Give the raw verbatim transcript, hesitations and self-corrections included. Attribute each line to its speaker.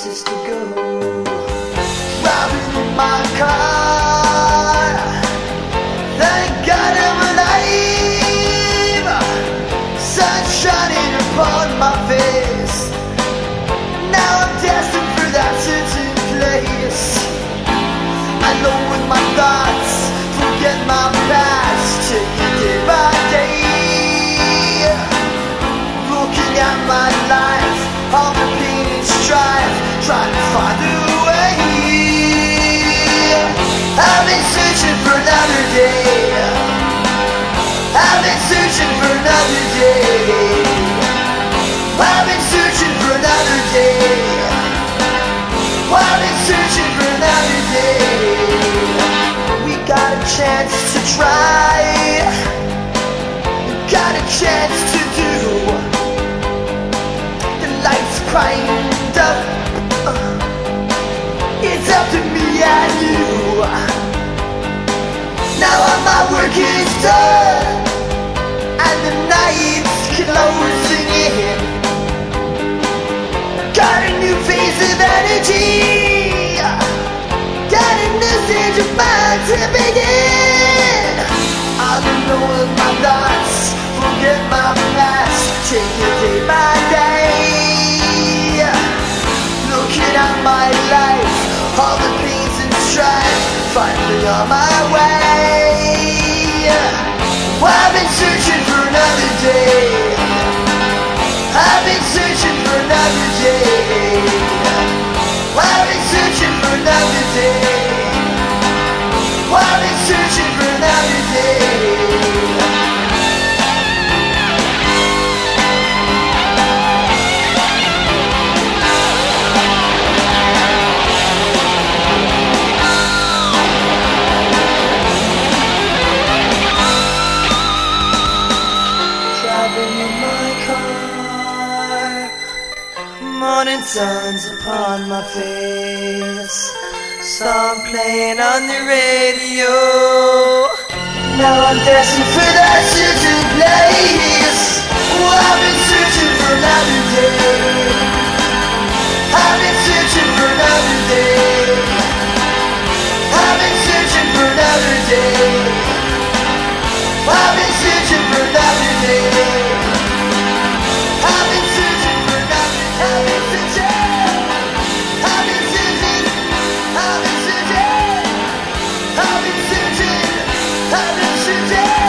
Speaker 1: places to go. Driving in my car, thank God I'm alive. Sun shining upon my face. Now I'm destined for that certain place. Alone with my thoughts, forget my past, take it day by day. Looking at my life, all the pain and strife, trying to find a way. I've been searching for another day. I've been searching for another day. I've been searching for another day. I've been searching for another day. We got a chance to try. We got a chance to do. The lights primed up. It's up to me and you. Now all my work is done, and the night's closing in. Got a new phase of energy, got a new stage of mind to begin. All alone with my thoughts, forget my past, take it day by day. Looking at my life, all the pains and strife, finally on my way. I've been searching for another day. I've been searching for another day. I've been searching for another day. I've been searching for another day. Morning sun's upon my face, song playing on the radio. Now I'm destined for that certain place. Oh, I've been searching for another day. I've been searching for another day. I've been searching for another day. I've been searching for another day. I've been searching for another day. I've been searching, I've been searching, I've been searching, I've been searching, I've been searching.